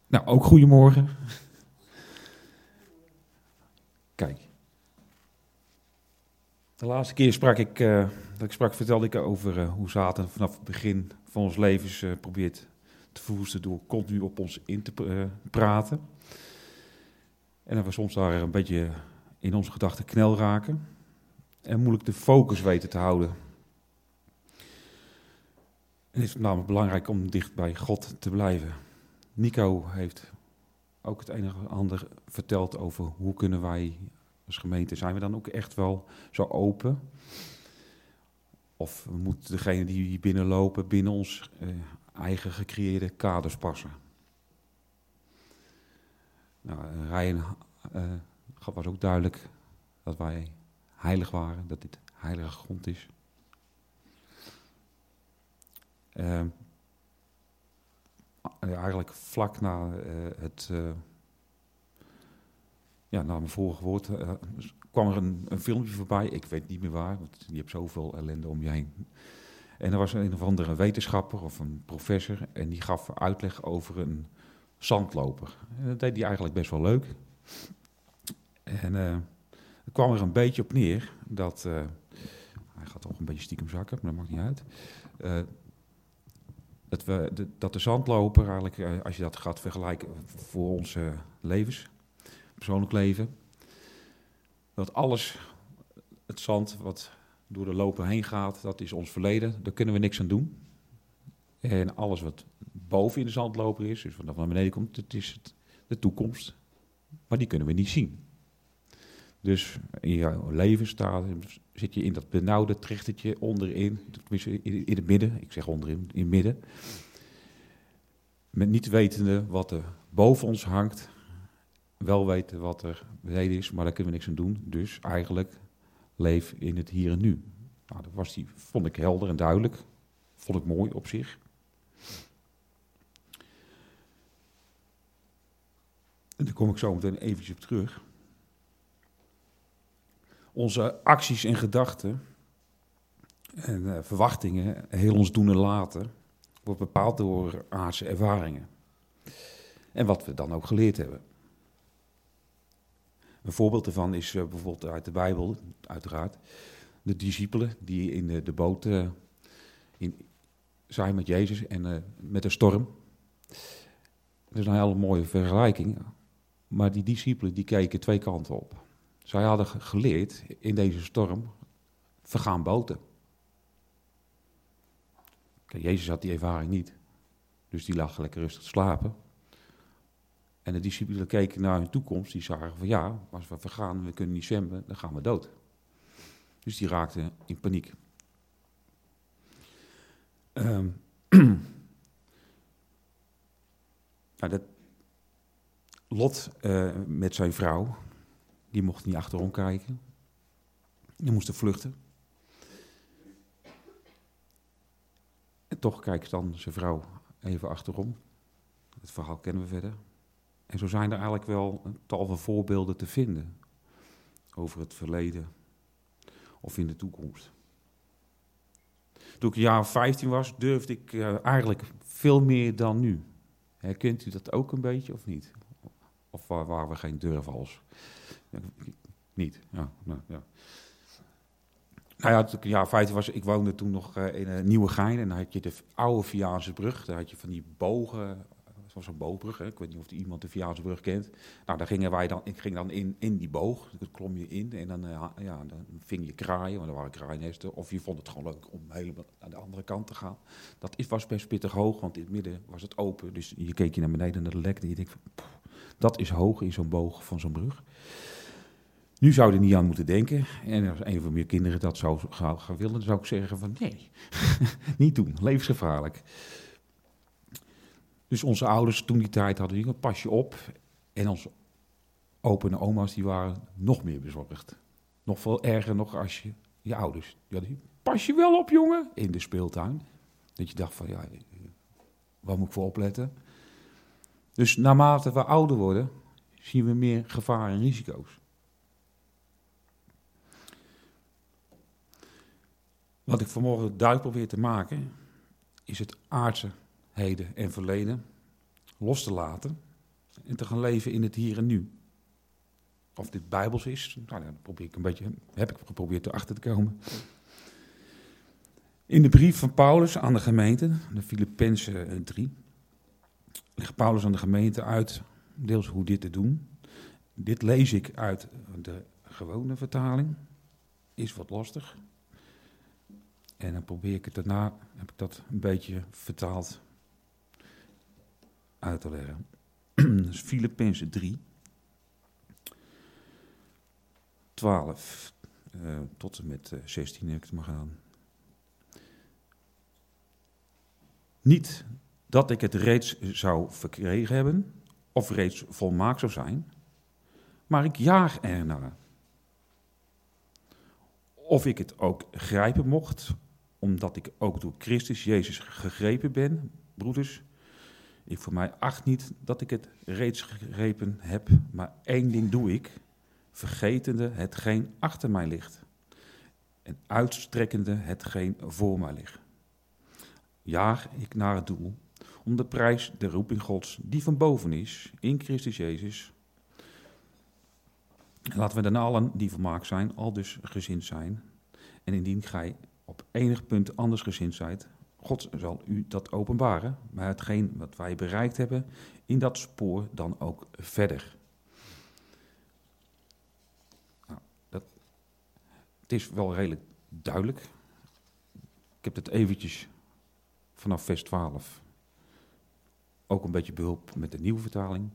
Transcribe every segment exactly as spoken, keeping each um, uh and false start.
Nou, ook goedemorgen. Kijk. De laatste keer sprak ik, uh, dat ik sprak, vertelde ik over uh, hoe Satan vanaf het begin van ons levens uh, probeert te verwoesten door continu op ons in te uh, praten. En dat we soms daar een beetje in onze gedachten knel raken. En moeilijk de focus weten te houden. En het is namelijk belangrijk om dicht bij God te blijven. Nico heeft ook het enige ander verteld over hoe kunnen wij als gemeente, zijn we dan ook echt wel zo open? Of moet degene die hier binnenlopen binnen ons uh, eigen gecreëerde kaders passen? Nou, Ryan uh, was ook duidelijk dat wij heilig waren, dat dit heilige grond is. Uh, eigenlijk vlak na uh, het, uh, ja, na mijn vorige woord, uh, kwam er een, een filmpje voorbij. Ik weet niet meer waar, want je hebt zoveel ellende om je heen. En er was een of andere wetenschapper of een professor en die gaf uitleg over een zandloper. En dat deed hij eigenlijk best wel leuk. En uh, er kwam er een beetje op neer dat, uh, hij gaat toch een beetje stiekem zakken, maar dat maakt niet uit. Uh, Dat, we, de, dat de zandloper, eigenlijk, uh, als je dat gaat vergelijken voor ons uh, levens, persoonlijk leven, dat alles, het zand wat door de loper heen gaat, dat is ons verleden, daar kunnen we niks aan doen. En alles wat boven in de zandloper is, dus wat naar beneden komt, dat is het, de toekomst, maar die kunnen we niet zien. Dus in jouw leven staat, zit je in dat benauwde trechtertje onderin, tenminste in het midden, ik zeg onderin, in het midden. Met niet wetende wat er boven ons hangt, wel weten wat er beneden is, maar daar kunnen we niks aan doen. Dus eigenlijk leef in het hier en nu. Nou, dat was die, vond ik helder en duidelijk, vond ik mooi op zich. En daar kom ik zo meteen eventjes op terug. Onze acties en gedachten en uh, verwachtingen, heel ons doen en laten, wordt bepaald door aardse ervaringen. En wat we dan ook geleerd hebben. Een voorbeeld daarvan is uh, bijvoorbeeld uit de Bijbel, uiteraard, de discipelen die in de, de boot uh, in, zijn met Jezus en uh, met een storm. Dat is een hele mooie vergelijking, maar die discipelen die keken twee kanten op. Zij hadden geleerd, in deze storm, vergaan boten. Kijk, Jezus had die ervaring niet. Dus die lag lekker rustig te slapen. En de discipelen keken naar hun toekomst. Die zagen van ja, als we vergaan, we kunnen niet zwemmen, dan gaan we dood. Dus die raakten in paniek. Um, nou, dat Lot uh, met zijn vrouw, die mocht niet achterom kijken. Die moesten vluchten. En toch kijkt dan zijn vrouw even achterom. Het verhaal kennen we verder. En zo zijn er eigenlijk wel een tal van voorbeelden te vinden. Over het verleden. Of in de toekomst. Toen ik een jaar of vijftien was, durfde ik uh, eigenlijk veel meer dan nu. Herkent u dat ook een beetje of niet? Of waar, waren we geen durvals? Ja, niet, ja, nou, ja. Nou ja, toen ik een jaar vijftien was, ik woonde toen nog uh, in uh, Nieuwegein. En dan had je de oude Viaansebrug. Daar had je van die bogen, zoals een boogbrug. Hè. Ik weet niet of iemand de Viaansebrug kent. Nou, daar gingen wij dan, ik ging dan in, in die boog. Dan klom je in en dan, uh, ja, dan ving je kraaien, want er waren kraainesten. Of je vond het gewoon leuk om helemaal naar de andere kant te gaan. Dat is, was best pittig hoog, want in het midden was het open. Dus je keek je naar beneden naar de lek en je denkt van, pff, dat is hoog in zo'n boog van zo'n brug. Nu zou je er niet aan moeten denken. En als een van mijn kinderen dat zou gaan willen, dan zou ik zeggen van nee, niet doen, levensgevaarlijk. Dus onze ouders toen die tijd hadden die pas je op. En onze opa en oma's die waren nog meer bezorgd. Nog veel erger nog als je, je ouders. Die hadden, pas je wel op jongen, in de speeltuin. Dat je dacht van ja, waar moet ik voor opletten? Dus naarmate we ouder worden, zien we meer gevaar en risico's. Wat ik vanmorgen duidelijk probeer te maken, is het aardse heden en verleden los te laten en te gaan leven in het hier en nu. Of dit Bijbels is, nou, dan probeer ik een beetje, heb ik geprobeerd erachter te komen. In de brief van Paulus aan de gemeente, de Filippenzen drie, legt Paulus aan de gemeente uit, deels hoe dit te doen. Dit lees ik uit de gewone vertaling, is wat lastig. En dan probeer ik het daarna, heb ik dat een beetje vertaald uit te leggen. Dus Filippenzen drie, twaalf uh, tot en met uh, zestien heb ik het maar gedaan. Niet dat ik het reeds zou verkregen hebben, of reeds volmaakt zou zijn, maar ik jaag ernaar. Of ik het ook grijpen mocht, omdat ik ook door Christus Jezus gegrepen ben, broeders. Ik voor mij acht niet dat ik het reeds gegrepen heb, maar één ding doe ik, vergetende hetgeen achter mij ligt en uitstrekkende hetgeen voor mij ligt. Jaag ik naar het doel, om de prijs der roeping Gods, die van boven is, in Christus Jezus. Laten we dan allen die volmaakt zijn, al dus gezind zijn. En indien gij op enig punt anders gezind zijt, God zal u dat openbaren, maar hetgeen wat wij bereikt hebben, in dat spoor dan ook verder. Nou, dat, het is wel redelijk duidelijk. Ik heb het eventjes vanaf vers twaalf ook een beetje behulp met de nieuwe vertaling.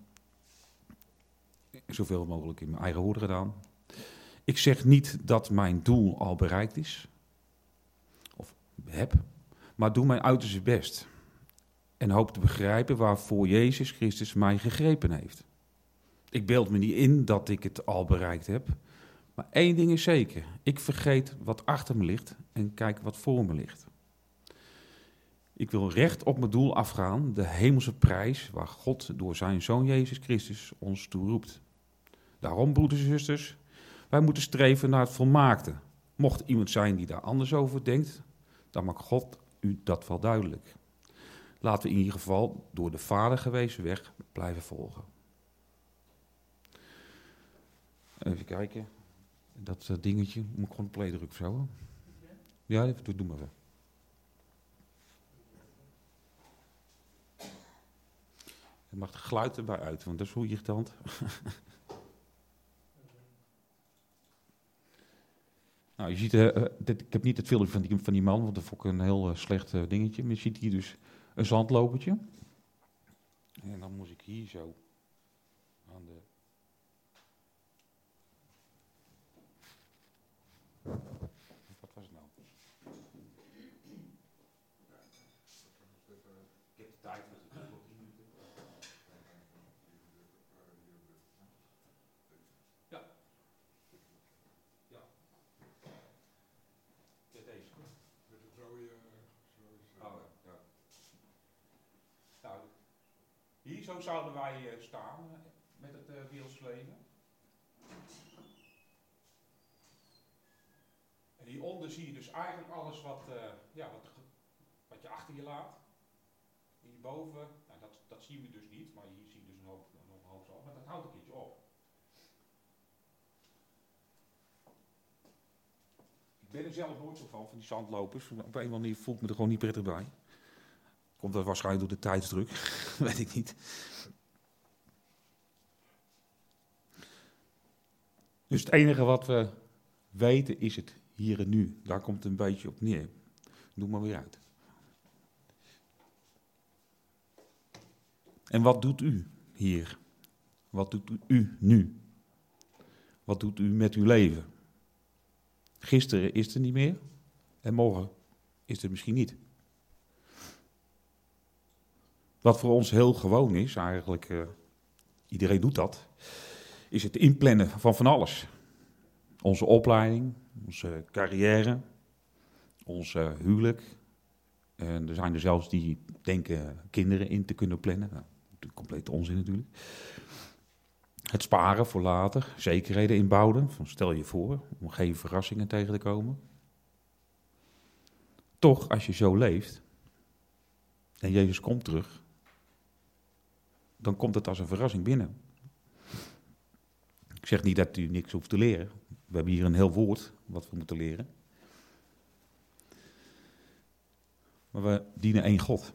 Zoveel mogelijk in mijn eigen woorden gedaan. Ik zeg niet dat mijn doel al bereikt is, of heb, maar doe mijn uiterste best. En hoop te begrijpen waarvoor Jezus Christus mij gegrepen heeft. Ik beeld me niet in dat ik het al bereikt heb, maar één ding is zeker. Ik vergeet wat achter me ligt en kijk wat voor me ligt. Ik wil recht op mijn doel afgaan, de hemelse prijs waar God door zijn Zoon Jezus Christus ons toe roept. Daarom, broeders en zusters, wij moeten streven naar het volmaakte. Mocht iemand zijn die daar anders over denkt, dan maakt God u dat wel duidelijk. Laten we in ieder geval door de Vader gewezen weg blijven volgen. Even kijken. Dat uh, dingetje, moet ik gewoon play drukken zo? Ja, doe, doe maar even. Je mag het geluid erbij uit, want dat is hoe irritant. Nou, je ziet, uh, dit, ik heb niet het filmpje van die, van die man, want dat vond ik een heel uh, slecht uh, dingetje. Maar je ziet hier dus een zandlopertje. En dan moest ik hier zo aan de... Wat was het nou? Ik heb de tijd met het nog tien minuten. Ja. Ja. Ja, deze. Met het rode... Oh, ja. Nou, hier zo zouden wij uh, staan uh, met het uh, wereldsleden. En hieronder zie je dus eigenlijk alles wat, uh, ja, wat, wat je achter je laat. En hierboven, nou, dat, dat zien we dus niet, maar hier zie je dus een hoop, nog een hoop zand, maar dat houdt een keertje op. Ik ben er zelf nooit zo van, van die zandlopers. Op een of andere manier voel ik me er gewoon niet prettig bij. Komt dat waarschijnlijk door de tijdsdruk, weet ik niet. Dus het enige wat we weten is het hier en nu. Daar komt het een beetje op neer. Doe maar weer uit. En wat doet u hier? Wat doet u nu? Wat doet u met uw leven? Gisteren is het er niet meer en morgen is het misschien niet. Wat voor ons heel gewoon is, eigenlijk, uh, iedereen doet dat, is het inplannen van van alles. Onze opleiding, onze carrière, ons uh, huwelijk. En er zijn er zelfs die denken kinderen in te kunnen plannen. Nou, compleet onzin natuurlijk. Het sparen voor later, zekerheden inbouwen. Van stel je voor, om geen verrassingen tegen te komen. Toch, als je zo leeft en Jezus komt terug, dan komt het als een verrassing binnen. Ik zeg niet dat u niks hoeft te leren. We hebben hier een heel woord wat we moeten leren. Maar we dienen één God.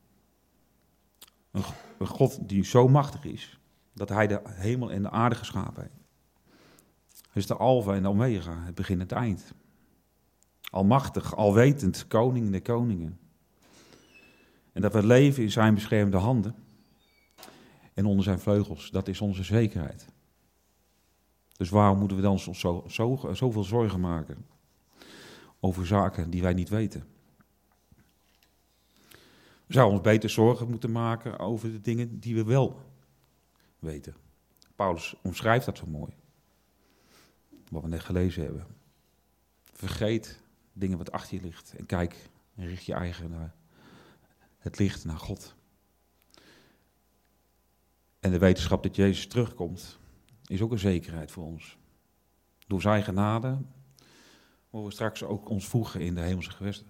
Een, een God die zo machtig is, dat hij de hemel en de aarde geschapen heeft. Hij is de Alfa en de Omega, het begin en het eind. Almachtig, alwetend, koning der koningen. En dat we leven in zijn beschermde handen en onder zijn vleugels, dat is onze zekerheid. Dus waarom moeten we dan zo, zo, zo, zoveel zorgen maken over zaken die wij niet weten? We zouden ons beter zorgen moeten maken over de dingen die we wel weten. Paulus omschrijft dat zo mooi. Wat we net gelezen hebben. Vergeet dingen wat achter je ligt en kijk en richt je eigen naar het licht, naar God. En de wetenschap dat Jezus terugkomt is ook een zekerheid voor ons. Door zijn genade mogen we straks ook ons voegen in de hemelse gewesten.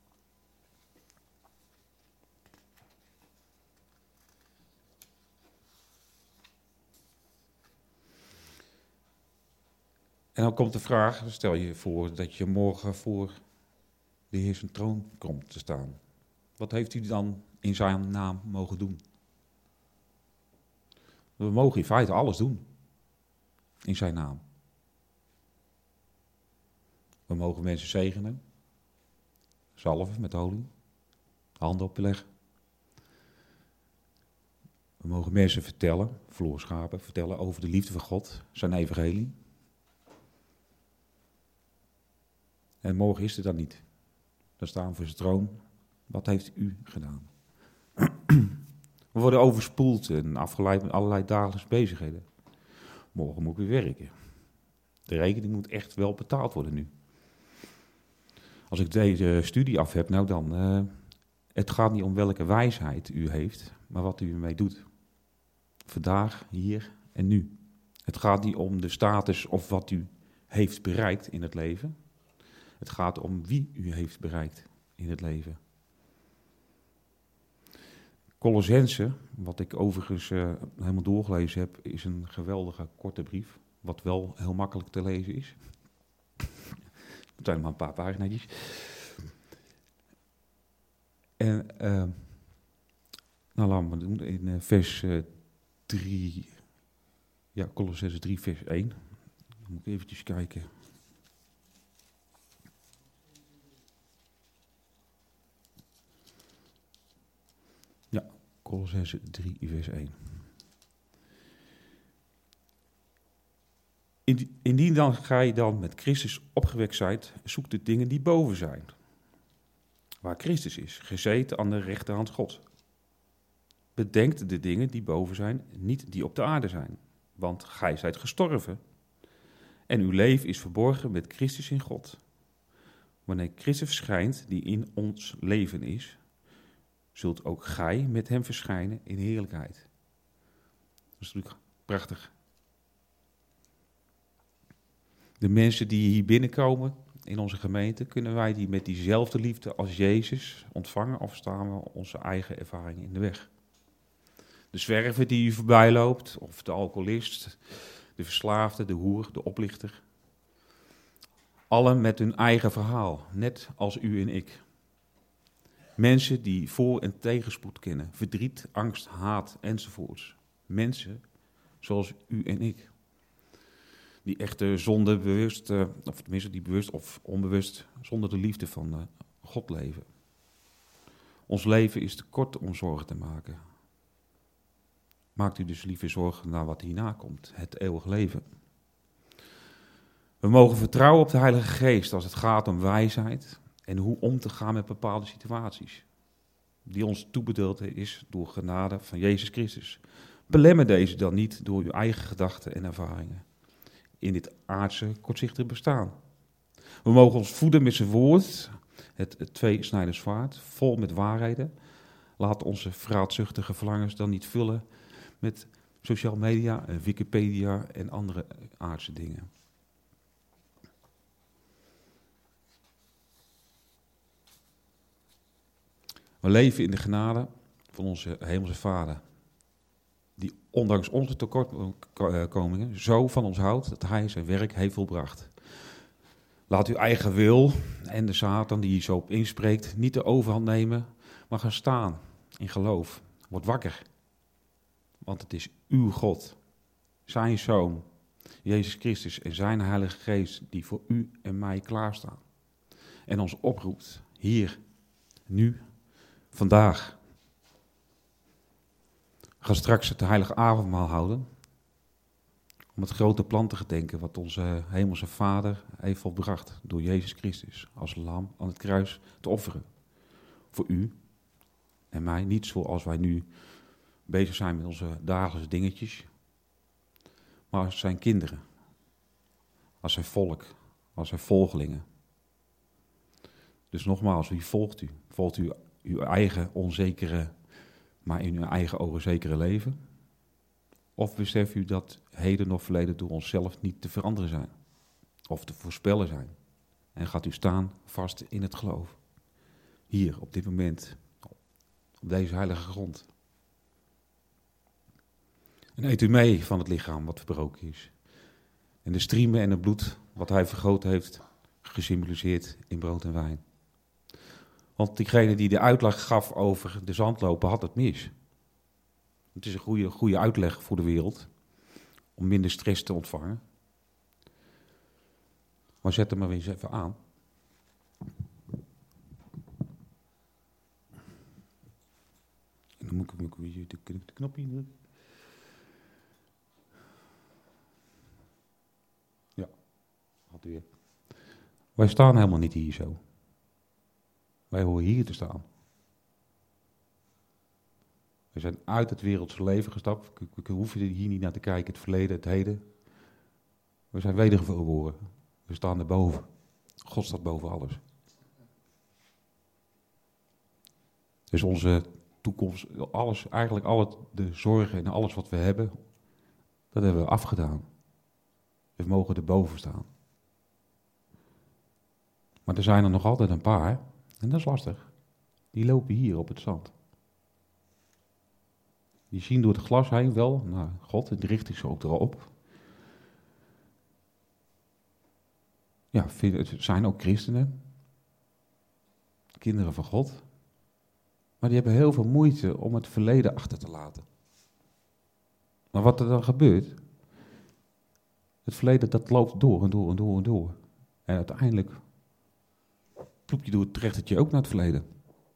En dan komt de vraag, stel je voor dat je morgen voor de Heer zijn troon komt te staan. Wat heeft u dan in zijn naam mogen doen? We mogen in feite alles doen in zijn naam. We mogen mensen zegenen, zalven met olie, handen opleggen. We mogen mensen vertellen, vloerschapen, vertellen over de liefde van God, zijn evangelie. En morgen is het dan niet. Dan staan we voor zijn troon. Wat heeft u gedaan? We worden overspoeld en afgeleid met allerlei dagelijkse bezigheden. Morgen moet ik weer werken. De rekening moet echt wel betaald worden nu. Als ik deze studie af heb, nou dan... Uh, het gaat niet om welke wijsheid u heeft, maar wat u ermee doet. Vandaag, hier en nu. Het gaat niet om de status of wat u heeft bereikt in het leven. Het gaat om wie u heeft bereikt in het leven. Colossense, wat ik overigens uh, helemaal doorgelezen heb, is een geweldige korte brief. Wat wel heel makkelijk te lezen is. Het zijn maar een paar pagina's. En, uh, nou laten we doen, in uh, vers uh, drie, ja, Colossense drie, vers één. Dan moet ik eventjes kijken. Ja, Colossense drie, vers één. Indien dan gij dan met Christus opgewekt zijt, zoek de dingen die boven zijn. Waar Christus is, gezeten aan de rechterhand God. Bedenkt de dingen die boven zijn, niet die op de aarde zijn. Want gij zijt gestorven. En uw leven is verborgen met Christus in God. Wanneer Christus verschijnt, die in ons leven is, zult ook gij met hem verschijnen in heerlijkheid. Dat is natuurlijk prachtig. De mensen die hier binnenkomen in onze gemeente, kunnen wij die met diezelfde liefde als Jezus ontvangen, of staan we onze eigen ervaringen in de weg? De zwerver die u voorbij loopt, of de alcoholist, de verslaafde, de hoer, de oplichter. Allen met hun eigen verhaal, net als u en ik. Mensen die voor- en tegenspoed kennen, verdriet, angst, haat enzovoorts. Mensen zoals u en ik. Die echte zonde bewust, uh, of tenminste die bewust of onbewust, zonder de liefde van uh, God leven. Ons leven is te kort om zorgen te maken. Maakt u dus liever zorgen naar wat hierna komt, het eeuwig leven. We mogen vertrouwen op de Heilige Geest als het gaat om wijsheid en hoe om te gaan met bepaalde situaties. Die ons toebedeeld is door genade van Jezus Christus. Belemmer deze dan niet door uw eigen gedachten en ervaringen in dit aardse, kortzichtige bestaan. We mogen ons voeden met zijn woord, het, het tweesnijdend zwaard, vol met waarheden. Laat onze vraatzuchtige verlangens dan niet vullen met social media, Wikipedia en andere aardse dingen. We leven in de genade van onze hemelse Vader. die ondanks onze tekortkomingen zo van ons houdt dat hij zijn werk heeft volbracht. Laat uw eigen wil en de Satan die zo op inspreekt niet de overhand nemen, maar gaan staan in geloof. Word wakker, want het is uw God, zijn Zoon, Jezus Christus en zijn Heilige Geest die voor u en mij klaarstaan. En ons oproept, hier, nu, vandaag. We gaan straks het heilige avondmaal houden, om het grote plan te gedenken wat onze hemelse Vader heeft volbracht door Jezus Christus als lam aan het kruis te offeren. Voor u en mij, niet zoals wij nu bezig zijn met onze dagelijkse dingetjes, maar als zijn kinderen, als zijn volk, als zijn volgelingen. Dus nogmaals, wie volgt u? Volgt u uw eigen onzekere, maar in uw eigen ogen zekere leven? Of beseft u dat heden of verleden door onszelf niet te veranderen zijn? Of te voorspellen zijn? En gaat u staan vast in het geloof? Hier, op dit moment, op deze heilige grond. En eet u mee van het lichaam wat verbroken is. En de striemen en het bloed wat hij vergoten heeft, gesymboliseerd in brood en wijn. Want diegene die de uitleg gaf over de zandlopen had het mis. Het is een goede, goede uitleg voor de wereld, om minder stress te ontvangen. Maar zet hem maar weer eens even aan. En dan moet ik ook weer de, de knopje indrukken. Ja, had u weer. Wij staan helemaal niet hier zo. Wij horen hier te staan. We zijn uit het wereldse leven gestapt. We hoeven hier niet naar te kijken, het verleden, het heden. We zijn wedergeboren. We staan erboven. God staat boven alles. Dus onze toekomst, alles, eigenlijk alle de zorgen en alles wat we hebben, dat hebben we afgedaan. We mogen erboven staan. Maar er zijn er nog altijd een paar, en dat is lastig. Die lopen hier op het zand. Die zien door het glas heen wel naar God en die richten ze ook erop. Ja, het zijn ook christenen, kinderen van God. Maar die hebben heel veel moeite om het verleden achter te laten. Maar wat er dan gebeurt, het verleden dat loopt door en door en door en door. En uiteindelijk ploep je door het trechtertje ook naar het verleden.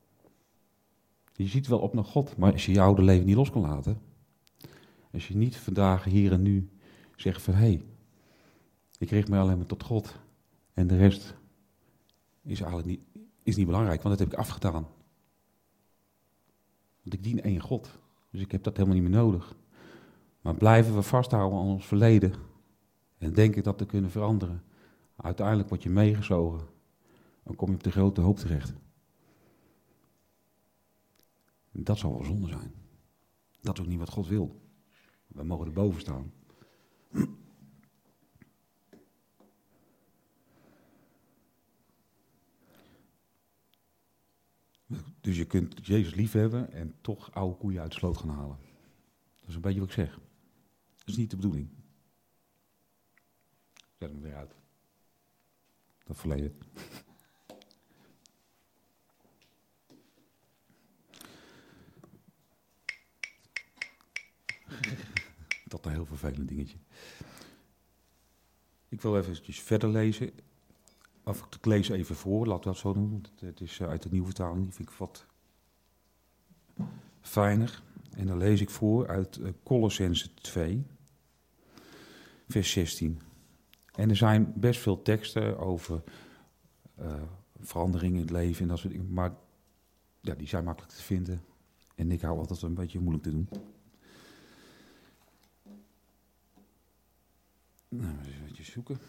Je ziet wel op naar God, maar als je je oude leven niet los kan laten, als je niet vandaag, hier en nu zegt van, hé, hey, ik richt me alleen maar tot God en de rest is eigenlijk niet, is niet belangrijk, want dat heb ik afgedaan. Want ik dien één God, dus ik heb dat helemaal niet meer nodig. Maar blijven we vasthouden aan ons verleden en denken dat te kunnen veranderen, uiteindelijk word je meegezogen, dan kom je op de grote hoop terecht. Dat zal wel zonde zijn. Dat is ook niet wat God wil. We mogen erboven staan. Dus je kunt Jezus liefhebben en toch oude koeien uit de sloot gaan halen. Dat is een beetje wat ik zeg. Dat is niet de bedoeling. Zet hem weer uit. Dat verleden. Dat een heel vervelend dingetje. Ik wil even verder lezen. Of ik lees even voor, laten we dat zo doen. Het is uit de nieuwe vertaling, die vind ik wat fijner. En dan lees ik voor uit Kolossenzen twee, vers zestien. En er zijn best veel teksten over uh, veranderingen in het leven en dat soort dingen. Maar ja, die zijn makkelijk te vinden. En ik hou altijd een beetje moeilijk te doen. Nou, eens even zoeken.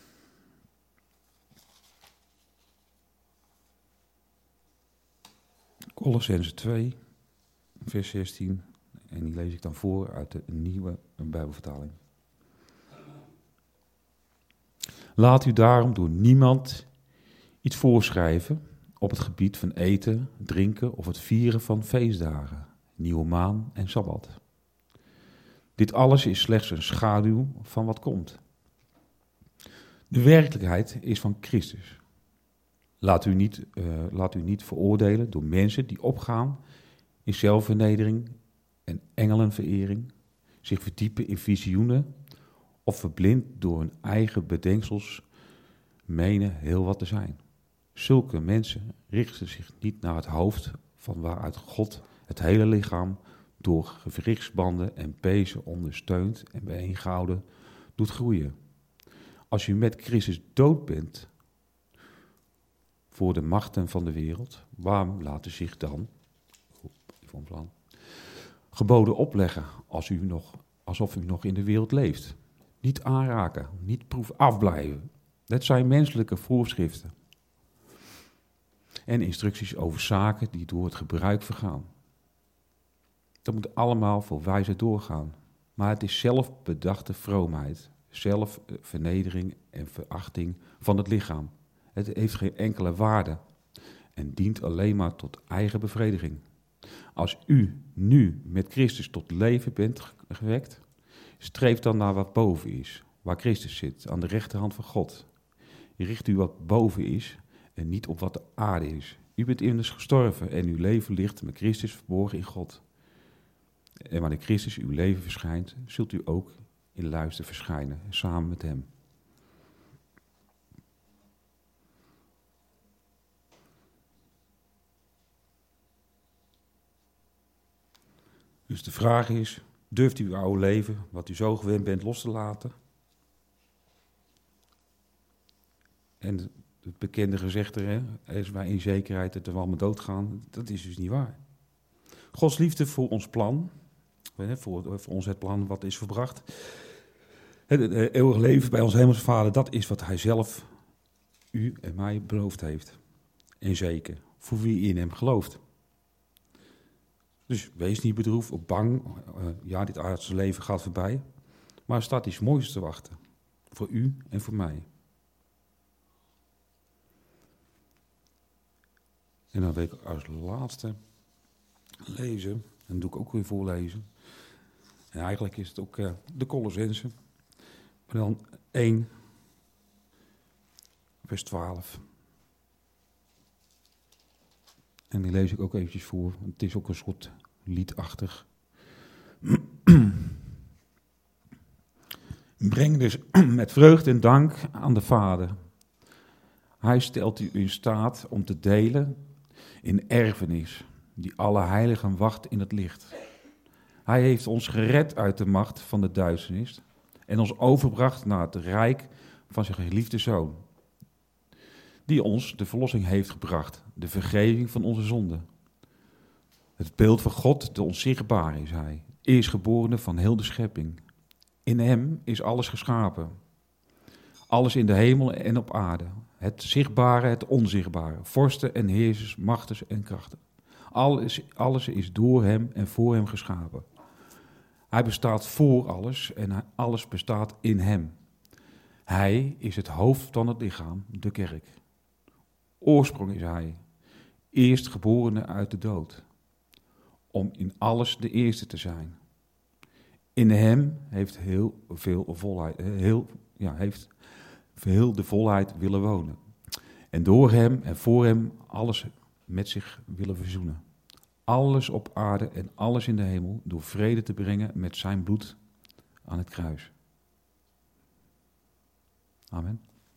Kolossenzen twee, vers zestien. En die lees ik dan voor uit de nieuwe Bijbelvertaling. Laat u daarom door niemand iets voorschrijven op het gebied van eten, drinken of het vieren van feestdagen, nieuwe maan en sabbat. Dit alles is slechts een schaduw van wat komt. De werkelijkheid is van Christus. Laat u niet, uh, laat u niet veroordelen door mensen die opgaan in zelfvernedering en engelenverering, zich verdiepen in visioenen of verblind door hun eigen bedenksels menen heel wat te zijn. Zulke mensen richten zich niet naar het hoofd van waaruit God het hele lichaam door gewrichtsbanden en pezen ondersteunt en bijeengehouden doet groeien. Als u met Christus dood bent voor de machten van de wereld, waarom laten zich dan geboden opleggen als u nog, alsof u nog in de wereld leeft? Niet aanraken, niet proef afblijven. Dat zijn menselijke voorschriften en instructies over zaken die door het gebruik vergaan. Dat moet allemaal voor wijsheid doorgaan. Maar het is zelfbedachte vroomheid, zelfvernedering en verachting van het lichaam. Het heeft geen enkele waarde en dient alleen maar tot eigen bevrediging. Als u nu met Christus tot leven bent gewekt, streef dan naar wat boven is, waar Christus zit, aan de rechterhand van God. Richt u wat boven is en niet op wat de aarde is. U bent immers gestorven en uw leven ligt met Christus verborgen in God. En wanneer Christus uw leven verschijnt, zult u ook in luister verschijnen, samen met hem. Dus de vraag is, durft u uw oude leven, wat u zo gewend bent, los te laten? En het bekende gezegde, hè, als wij in zekerheid dat we allemaal doodgaan, dat is dus niet waar. Gods liefde voor ons plan, hè, voor, voor ons het plan wat is verbracht, het, het, het eeuwig leven bij ons hemelse Vader, dat is wat hij zelf u en mij beloofd heeft. En zeker, voor wie in hem gelooft. Dus wees niet bedroefd of bang, uh, ja, dit aardse leven gaat voorbij. Maar er staat iets moois te wachten, voor u en voor mij. En dan wil ik als laatste lezen, en dat doe ik ook weer voorlezen. En eigenlijk is het ook uh, de Colossense, maar dan één, vers twaalf. En die lees ik ook eventjes voor, want het is ook een soort liedachtig. Breng dus met vreugde en dank aan de Vader. Hij stelt u in staat om te delen in erfenis, die alle heiligen wacht in het licht. Hij heeft ons gered uit de macht van de duisternis en ons overgebracht naar het rijk van zijn geliefde Zoon, die ons de verlossing heeft gebracht, de vergeving van onze zonden. Het beeld van God, de onzichtbare is hij, eerstgeborene van heel de schepping. In hem is alles geschapen, alles in de hemel en op aarde, het zichtbare, het onzichtbare, vorsten en heersers, machten en krachten. Alles, alles is door hem en voor hem geschapen. Hij bestaat voor alles en alles bestaat in hem. Hij is het hoofd van het lichaam, de kerk. Oorsprong is hij, eerstgeborene uit de dood, om in alles de eerste te zijn. In hem heeft heel veel volheid, heel, ja, heeft heel de volheid willen wonen. En door hem en voor hem alles met zich willen verzoenen. Alles op aarde en alles in de hemel door vrede te brengen met zijn bloed aan het kruis. Amen.